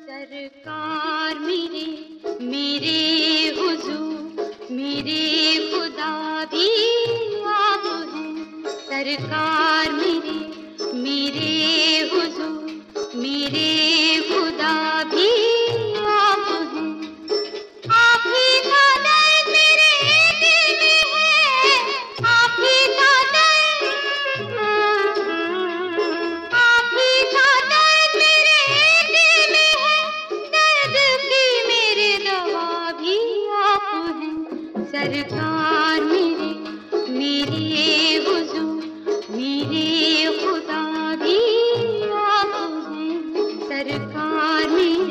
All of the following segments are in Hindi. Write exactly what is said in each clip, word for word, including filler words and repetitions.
सरकार मेरे मेरे हुजूर मेरे खुदा भी आप हैं। सरकार मेरे मेरे हुजूर मेरे खुदा भी आप हैं। आप ही का दर्द मेरे दिल में है, आप ही का दर्द, आप ही का दर्द मेरे दिल में है, दर्द की मेरे दवा भी आप हैं। सरकार मेरे मेरे हुजूर मेरे खुदा भी आप हैं। सरकार मेरे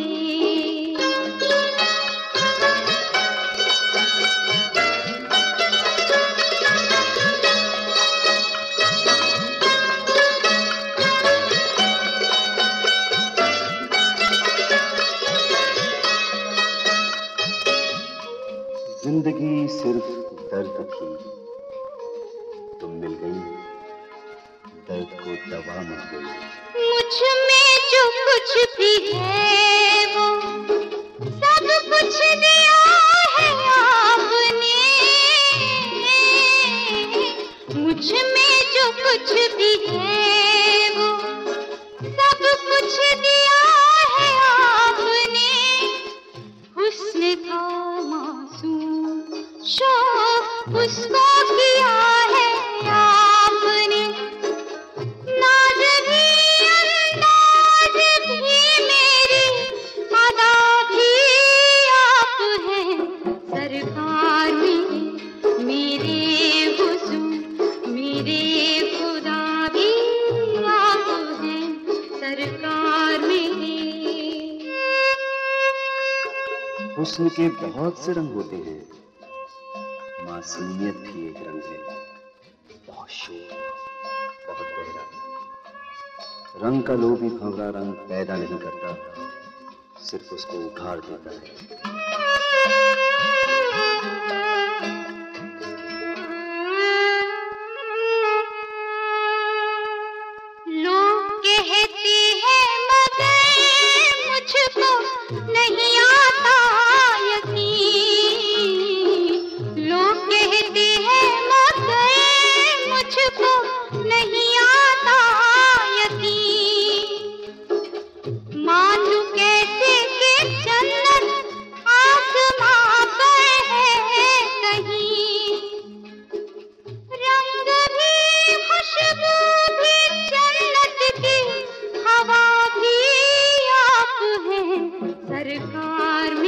जिंदगी सिर्फ दर्द थी, तुम मिल गई, दर्द को दवा मिल गई। मुझ में जो कुछ भी है वो सब कुछ दिया है आपने। मुझ में जो कुछ भी है वो सब कुछ दिया है आपने। हुस्न का मासूम शौक उसको किया है आपने। नाज भी अंदाज भी मेरी अदा भी आप हैं। सरकार मेरे मेरे हुजूर मेरे खुदा भी आप हैं। सरकार मेरे हुस्न के बहुत से रंग होते हैं, मासूमियत भी एक रंग है, बहुत शोर, बहुत गहरा। रंग का लोभी भंवरा रंग पैदा नहीं करता, सिर्फ उसको उभार देता है। लोग कहते हैं मगर मुझको नहीं आता यकीन। लोग कहते हैं मगर मुझको नहीं आता यकीन। मानूं कैसे कि जन्नत आसमां पर है कहीं। रंग भी खुशबू भी जन्नत की हवा भी आप हैं। सरकार